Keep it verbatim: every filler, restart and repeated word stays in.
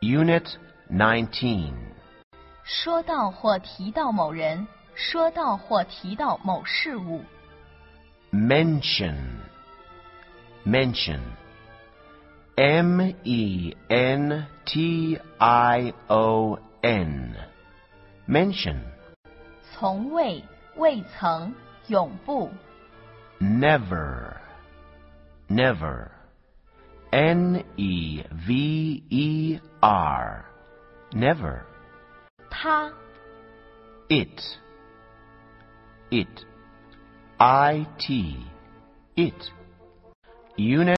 Unit nineteen. 说到或提到某人，说到或提到某事物。 Mention. Mention. M E N T I O N. Mention. 从未，未曾，永不。 Never. Never. N E V E R. Never. 他。 It. It. I T. It. Unit